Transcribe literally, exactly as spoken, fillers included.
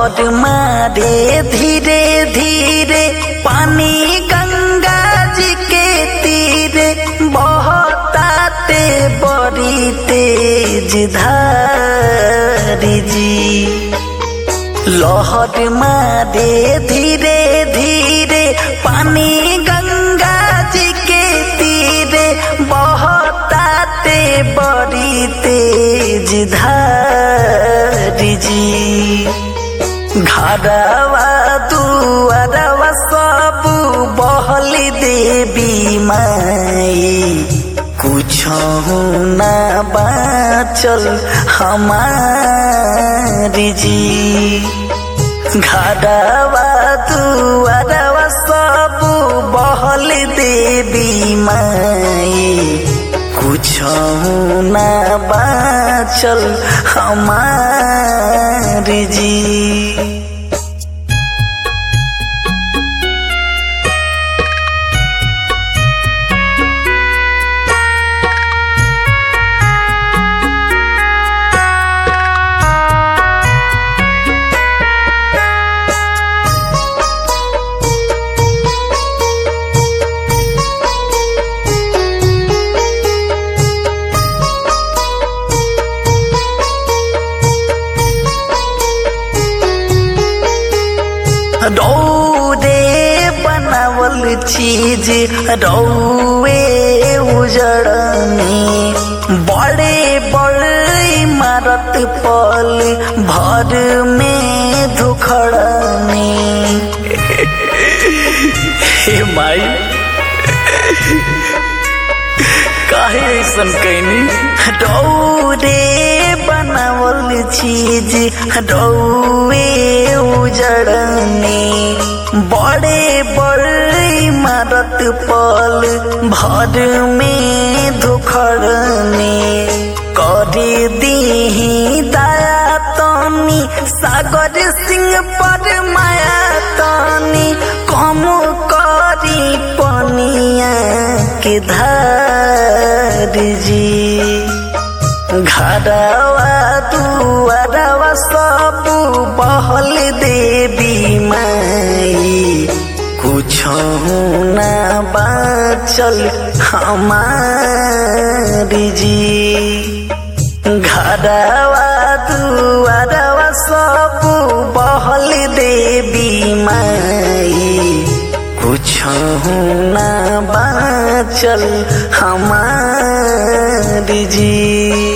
लहर मारे धीरे धीरे पानी गंगा जी के तीरे बहताते बड़ी तेज धारी जी। लहर मारे धीरे धीरे पानी गंगा जी के तीरे बहताते बड़ी तेज धारी जी। घरवा दुआरवा सब बहली देवी माई कुछ ना बाचल हमारी जी। घरवा दुआरवा सब बहली देवी माई कुछ ना बाचल हमारी जी। रौरे बनावल चीज रौए उजड़नी बड़े बड़े इमारत पल भर में धुखड़नी। हे माई काहे ऐसन कैनी। रौरे बनावल चीज रौए उजड़नी बड़े बड़े इमारत पल भर में धुखड़नी। करी दीही दया तनी सागर सिंह पर माया तनी कम करी पनिया के धार जी। घरवा दुआरवा सब बहल देवी माई कुछ ना बाचल हमारी जी। घरवा दुआरवा सब बहल देवी माई कुछ ना बाचल हमारी जी।